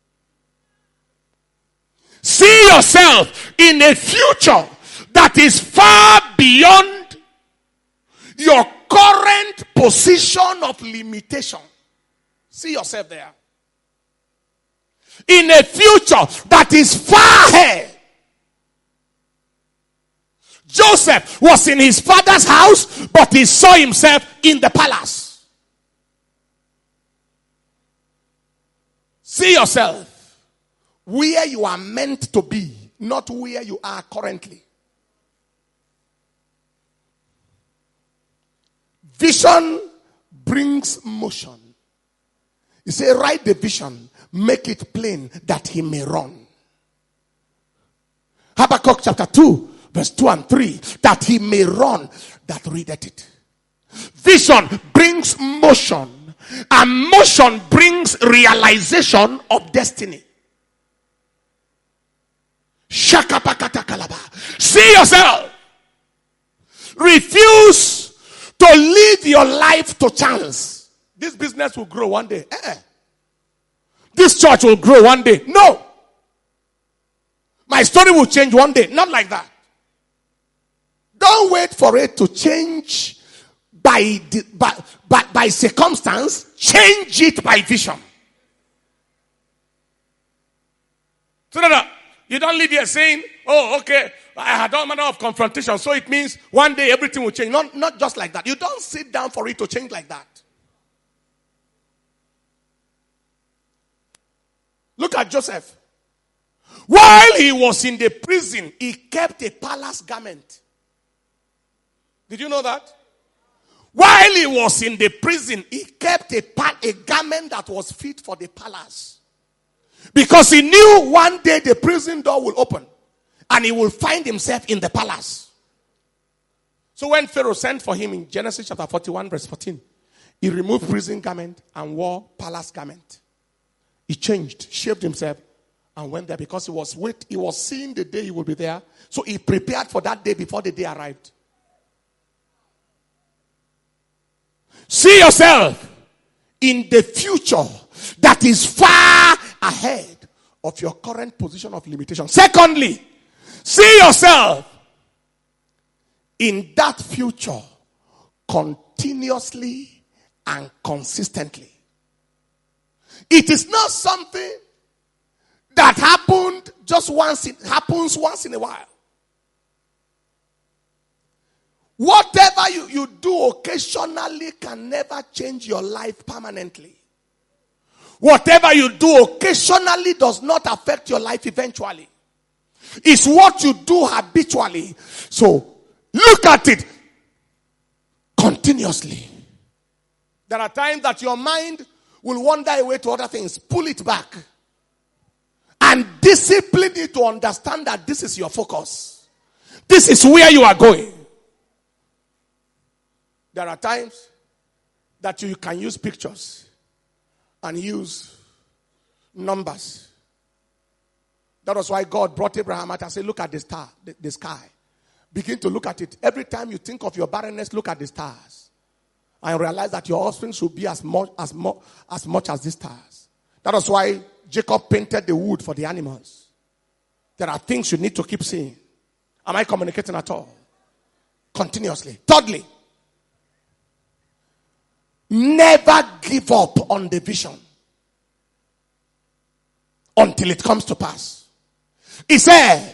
See yourself in a future that is far beyond your current position of limitation. See yourself there. In a future that is far ahead. Joseph was in his father's house, but he saw himself in the palace. See yourself where you are meant to be, not where you are currently. Vision brings motion. You say, write the vision, make it plain that he may run. Habakkuk chapter two, verse two and three, that he may run that readeth it. Vision brings motion, and motion brings realization of destiny. Shakapakatakalaba. See yourself. Refuse to live your life to chance. This business will grow one day. Eh-eh. This church will grow one day. No. My story will change one day. Not like that. Don't wait for it to change by, by, by, by circumstance. Change it by vision. So that you don't live here saying, oh, okay, I had all manner of confrontation, so it means one day everything will change. Not, not just like that. You don't sit down for it to change like that. Look at Joseph. While he was in the prison, he kept a palace garment. Did you know that? While he was in the prison, he kept a, a garment that was fit for the palace. Because he knew one day the prison door will open and he will find himself in the palace. So when Pharaoh sent for him in Genesis chapter forty-one verse fourteen, he removed prison garment and wore palace garment. He changed, shaved himself, and went there because he was wait, he was seeing the day he will be there. So he prepared for that day before the day arrived. See yourself in the future that is far ahead of your current position of limitation. Secondly, see yourself in that future continuously and consistently. It is not something that happened just once. It happens once in a while. Whatever you, you do occasionally can never change your life permanently. Whatever you do occasionally does not affect your life eventually. It's what you do habitually. So look at it continuously. There are times that your mind will wander away to other things. Pull it back. And discipline it to understand that this is your focus. This is where you are going. There are times that you can use pictures and use numbers. That was why God brought Abraham out and said, look at the star, the, the sky. Begin to look at it. Every time you think of your barrenness, look at the stars. And realize that your offspring should be as much as, mo- as much as the stars. That was why Jacob painted the wood for the animals. There are things you need to keep seeing. Am I communicating at all? Continuously. Thirdly, never give up on the vision until it comes to pass. He said,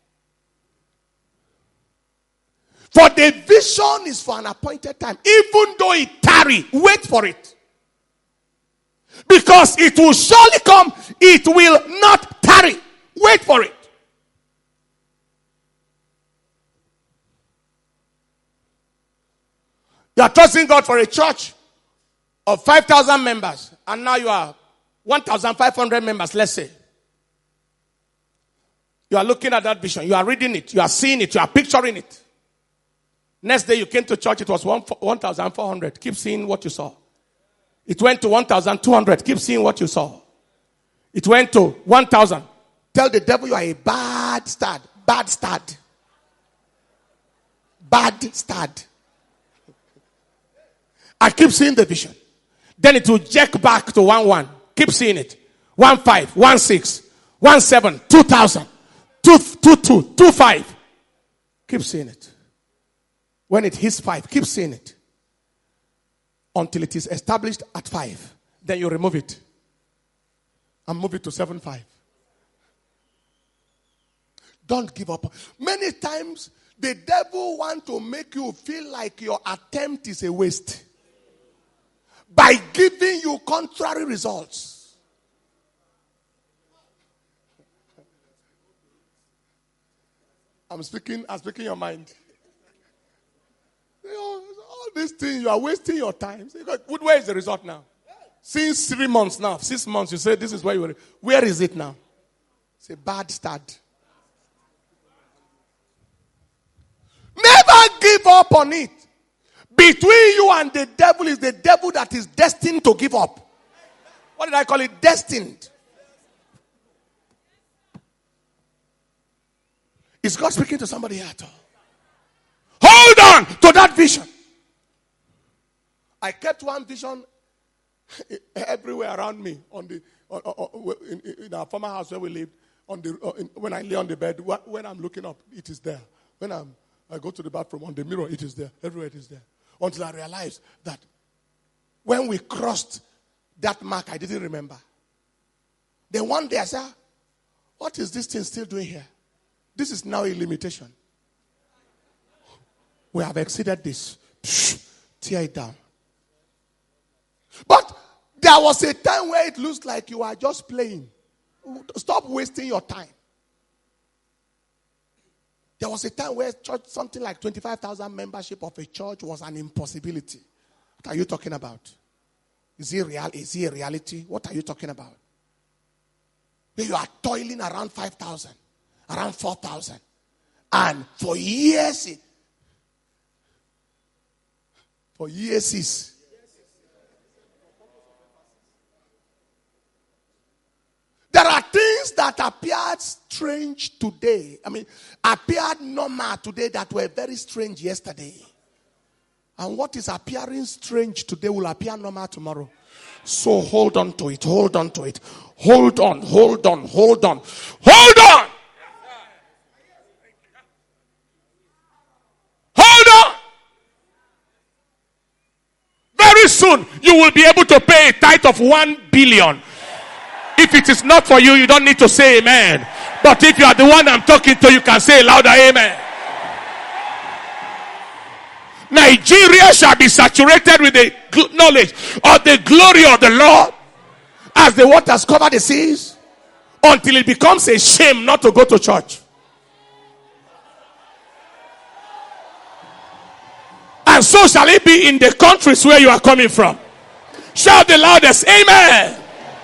for the vision is for an appointed time. Even though it tarry, wait for it. Because it will surely come. It will not tarry. Wait for it. You are trusting God for a church of five thousand members. And now you are one thousand five hundred members, let's say. You are looking at that vision. You are reading it. You are seeing it. You are picturing it. Next day you came to church. It was one thousand four hundred. Keep seeing what you saw. It went to one thousand two hundred. Keep seeing what you saw. It went to one thousand. Tell the devil you are a bad start. Bad start. Bad start. I keep seeing the vision. Then it will jack back to one one. Keep seeing it. One five, one six, one seven, two thousand, two two two, two five. Keep seeing it. When it hits five, keep seeing it. Until it is established at five. Then you remove it. And move it to seven five. Don't give up. Many times the devil wants to make you feel like your attempt is a waste. By giving you contrary results. I'm speaking, I'm speaking your mind. You know, all these things, you are wasting your time. Where is the result now? Since three months now, six months, you say this is where you were. Where is it now? It's a bad start. on it. Between you and the devil is the devil that is destined to give up. What did I call it? Destined. Is God speaking to somebody here at all? Hold on to that vision. I kept one vision everywhere around me. On the on, on, in, in our former house where we lived. On the uh, in, when I lay on the bed, when I'm looking up, it is there. When I'm I go to the bathroom, on the mirror, it is there. Everywhere it is there. Until I realized that when we crossed that mark, I didn't remember. Then one day I said, what is this thing still doing here? This is now a limitation. We have exceeded this. Psh, tear it down. But there was a time where it looks like you are just playing. Stop wasting your time. There was a time where church, something like twenty-five thousand membership of a church was an impossibility. What are you talking about? Is it real? Is it a reality? What are you talking about? Where you are toiling around five thousand, around four thousand. And for years, it, for years, is. There are things that appeared strange today. I mean, appeared normal today that were very strange yesterday. And what is appearing strange today will appear normal tomorrow. So hold on to it, hold on to it. Hold on, hold on, hold on. Hold on! Hold on! Very soon, you will be able to pay a tithe of one billion. If it is not for you, you don't need to say amen. But if you are the one I'm talking to, you can say louder amen. Nigeria shall be saturated with the knowledge of the glory of the Lord as the waters cover the seas, until it becomes a shame not to go to church. And so shall it be in the countries where you are coming from. Shout the loudest amen.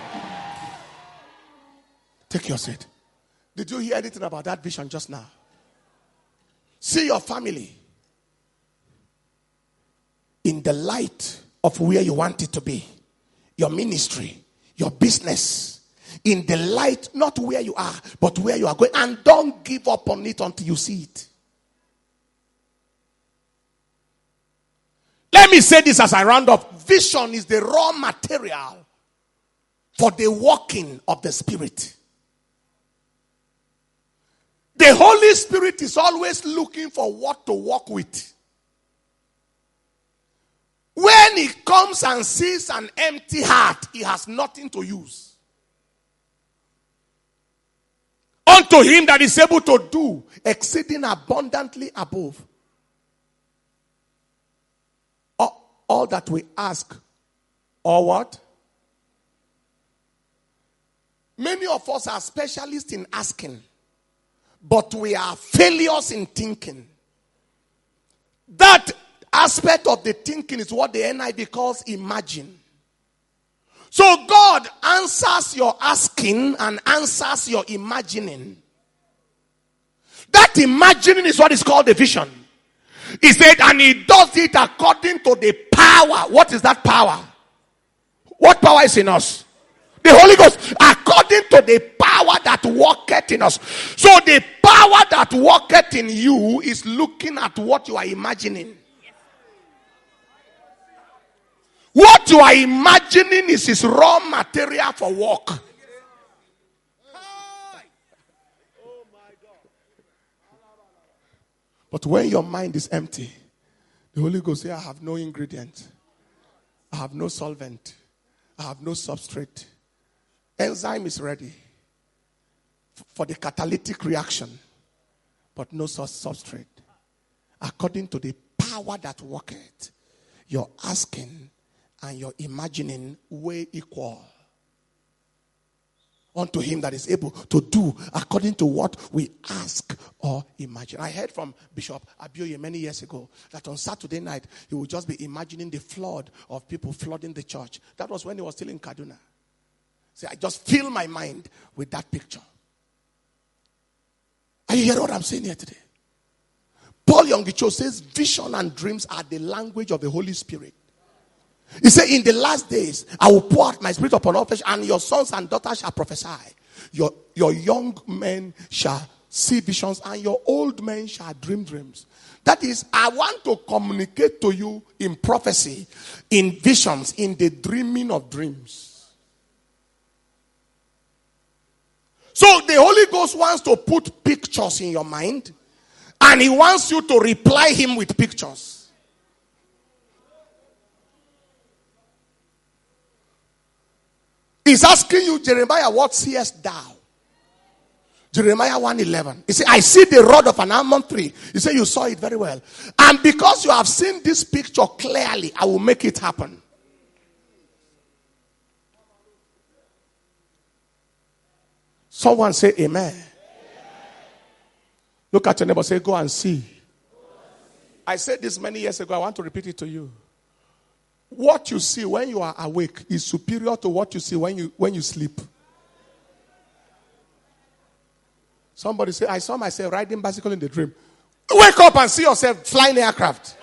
Take your seat. Did you hear anything about that vision just now? See your family in the light of where you want it to be. Your ministry, your business, in the light, not where you are, but where you are going. And don't give up on it until you see it. Let me say this as I round up. Vision is the raw material for the working of the Spirit. The Holy Spirit is always looking for what to work with. When he comes and sees an empty heart, he has nothing to use. Unto him that is able to do exceeding abundantly above all, all that we ask, or what? Many of us are specialists in asking, but we are failures in thinking. That aspect of the thinking is what the N I V calls imagine. So God answers your asking and answers your imagining. That imagining is what is called the vision. He said, and he does it according to the power. What is that power? What power is in us? The Holy Ghost, according to the power that worketh in us. So the power that worketh in you is looking at what you are imagining. What you are imagining is his raw material for work. But when your mind is empty, the Holy Ghost says, I have no ingredient. I have no solvent. I have no substrate. Enzyme is ready for the catalytic reaction, but no substrate. According to the power that worketh, your asking and your imagining way equal. Unto him that is able to do according to what we ask or imagine. I heard from Bishop Abioye many years ago that on Saturday night he would just be imagining the flood of people flooding the church. That was when he was still in Kaduna. See, I just fill my mind with that picture. Are you hearing what I'm saying here today? Paul Yonggi says vision and dreams are the language of the Holy Spirit. He said, in the last days, I will pour out my spirit upon all flesh, and your sons and daughters shall prophesy. Your, your young men shall see visions, and your old men shall dream dreams. That is, I want to communicate to you in prophecy, in visions, in the dreaming of dreams. So the Holy Ghost wants to put pictures in your mind, and he wants you to reply him with pictures. He's asking you, Jeremiah, what seest thou? Jeremiah one eleven. He said, I see the rod of an almond tree. He said, you saw it very well. And because you have seen this picture clearly, I will make it happen. Someone say amen. Amen. Look at your neighbor, say, go and see. I said this many years ago. I want to repeat it to you. What you see when you are awake is superior to what you see when you when you sleep. Somebody say, I saw myself riding bicycle in the dream. Wake up and see yourself flying aircraft.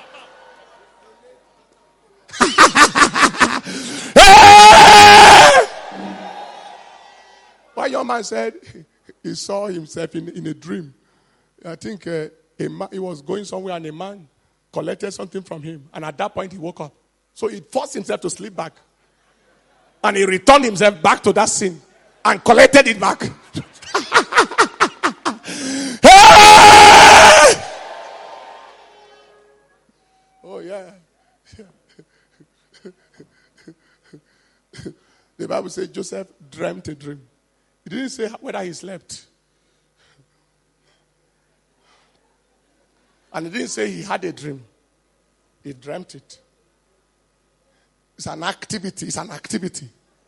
One young man said he saw himself in, in a dream. I think uh, a man, he was going somewhere and a man collected something from him. And at that point he woke up. So he forced himself to sleep back. And he returned himself back to that scene and collected it back. Oh, yeah. The Bible says Joseph dreamt a dream. It didn't say whether he slept. And it didn't say he had a dream. He dreamt it. It's an activity. It's an activity.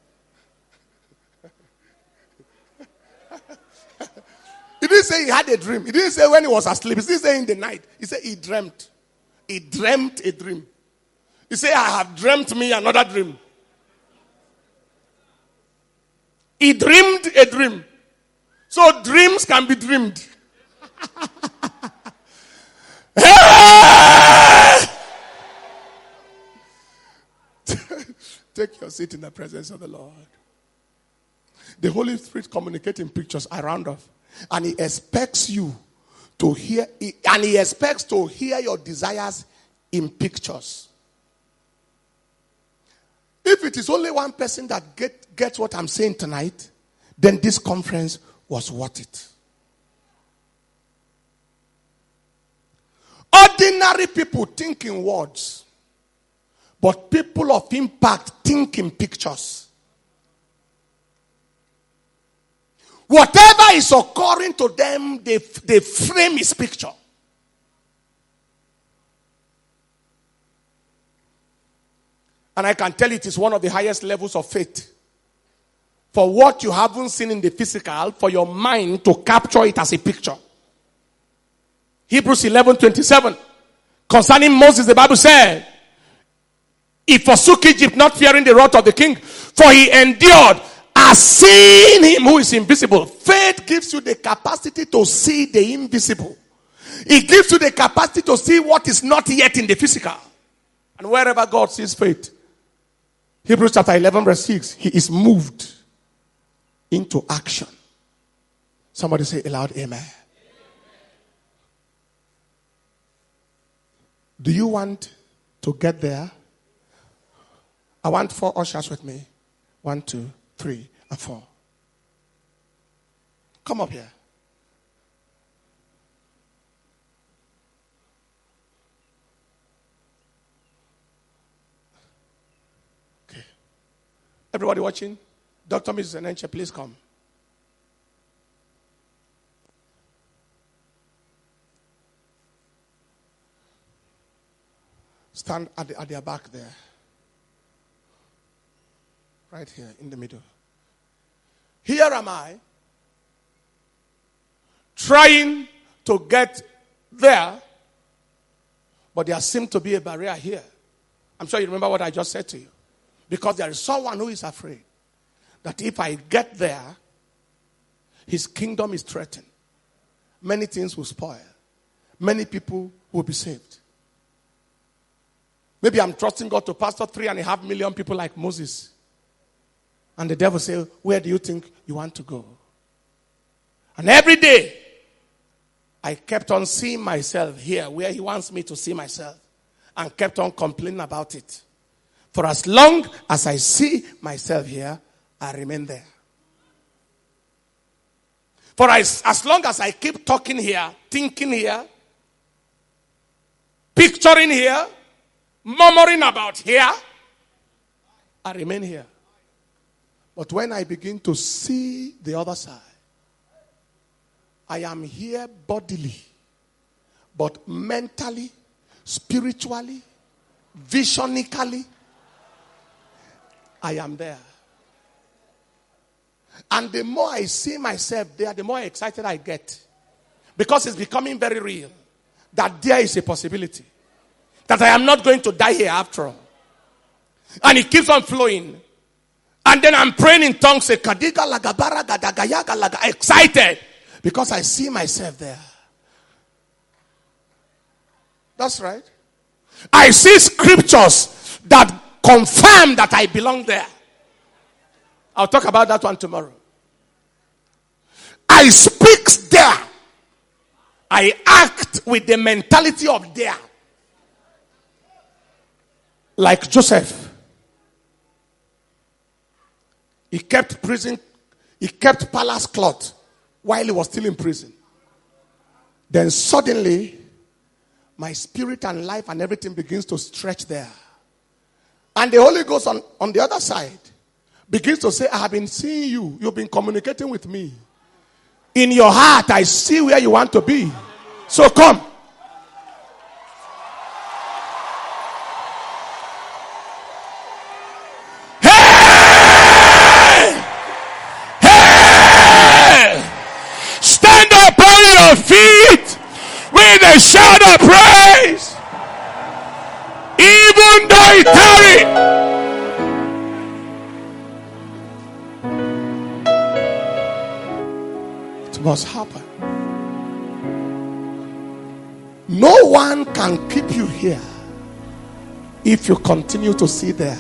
He didn't say he had a dream. He didn't say when he was asleep. He didn't say in the night. He said he dreamt. He dreamt a dream. He said, I have dreamt me another dream. He dreamed a dream. So dreams can be dreamed. Take your seat in the presence of the Lord. The Holy Spirit communicates in pictures. I round off. And he expects you to hear, and he expects to hear your desires in pictures. If it is only one person that get, gets what I'm saying tonight, then this conference was worth it. Ordinary people think in words, but people of impact think in pictures. Whatever is occurring to them, they, they frame his picture. And I can tell it is one of the highest levels of faith. For what you haven't seen in the physical, for your mind to capture it as a picture. Hebrews eleven twenty-seven. Concerning Moses, the Bible said, he forsook Egypt, not fearing the wrath of the king, for he endured as seeing him who is invisible. Faith gives you the capacity to see the invisible. It gives you the capacity to see what is not yet in the physical. And wherever God sees faith, Hebrews chapter eleven verse six, he is moved into action. Somebody say aloud, amen. Do you want to get there? I want four ushers with me. One, two, three, and four. Come up here. Okay. Everybody watching? Doctor Missus Enenche, please come. Stand at, the, at their back there. Right here in the middle. Here am I, trying to get there, but there seems to be a barrier here. I'm sure you remember what I just said to you. Because there is someone who is afraid that if I get there, his kingdom is threatened. Many things will spoil. many people will be saved. Maybe I'm trusting God to pastor three and a half million people like Moses. And the devil says, where do you think you want to go? And every day, I kept on seeing myself here where he wants me to see myself. And kept on complaining about it. For as long as I see myself here, I remain there. For as, as long as I keep talking here, thinking here, picturing here, murmuring about here, I remain here. But when I begin to see the other side, I am here bodily, but mentally, spiritually, visionically, I am there. And the more I see myself there, the more excited I get. Because it's becoming very real that there is a possibility that I am not going to die here after all. And it keeps on flowing. And then I'm praying in tongues, excited because I see myself there. That's right. I see scriptures that confirm that I belong there. I'll talk about that one tomorrow. I speak there. I act with the mentality of there. Like Joseph. He kept prison, he kept palace cloth while he was still in prison. Then suddenly, my spirit and life and everything begins to stretch there. And the Holy Ghost on, on the other side begins to say, I have been seeing you. You've been communicating with me. In your heart, I see where you want to be. So come. Hey! Hey! Stand up on your feet with a shout of praise. Even though it tarry. Must happen. No one can keep you here if you continue to see there.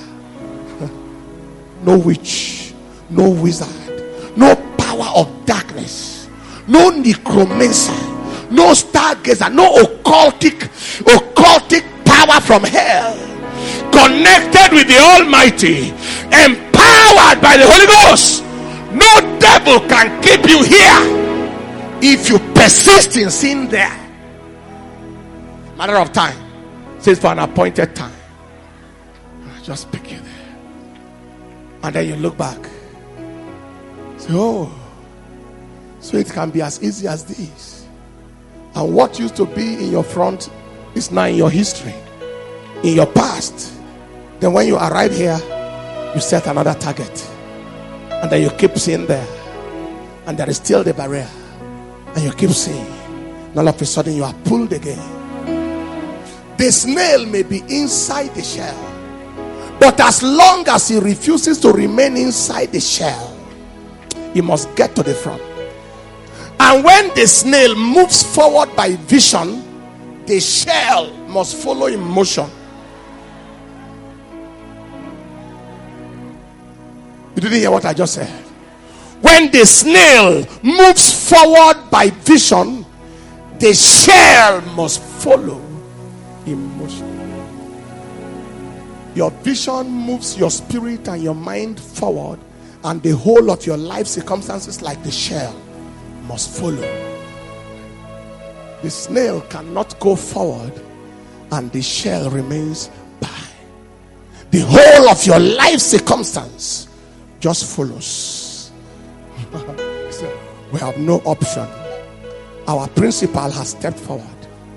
No witch, no wizard, no power of darkness, no necromancer, no stargazer, no occultic, occultic power from hell, connected with the Almighty, empowered by the Holy Ghost. No devil can keep you here if you persist in sin there. Matter of time. Says for an appointed time. Just pick you there. And then you look back. Say, oh, so it can be as easy as this. And what used to be in your front is now in your history, in your past. Then when you arrive here, you set another target. And then you keep seeing there. And there is still the barrier. And you keep seeing. And all of a sudden you are pulled again. The snail may be inside the shell. But as long as he refuses to remain inside the shell, he must get to the front. And when the snail moves forward by vision, the shell must follow in motion. You didn't hear what I just said. When the snail moves forward by vision, the shell must follow in motion. Your vision moves your spirit and your mind forward, and the whole of your life circumstances, like the shell, must follow. The snail cannot go forward and the shell remains behind. The whole of your life circumstance just follows. We have no option. Our principal has stepped forward.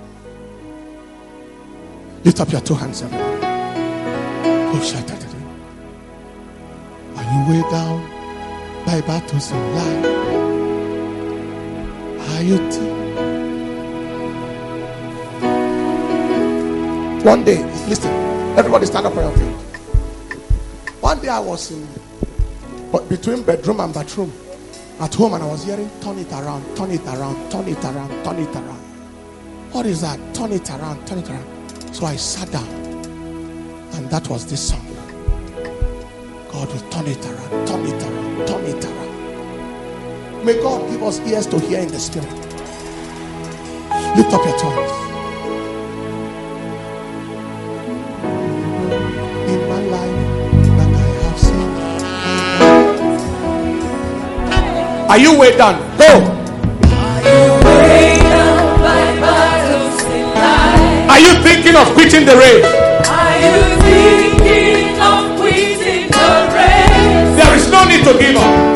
Lift up your two hands, everyone. Oh, shout out. Are you way down by battles in life? Are you t- One day, listen, everybody stand up on your feet. One day I was in But between bedroom and bathroom at home, and I was hearing, turn it around, turn it around, turn it around, turn it around. What is that? Turn it around, turn it around. So I sat down, and that was this song. God will turn it around, turn it around, turn it around. May God give us ears to hear in the spirit. Lift up your tongues. In my life that I have seen. Are you way done? Go. Are you way down by battles in life? Are you thinking of quitting the race? Are you thinking of quitting the race? There is no need to give up.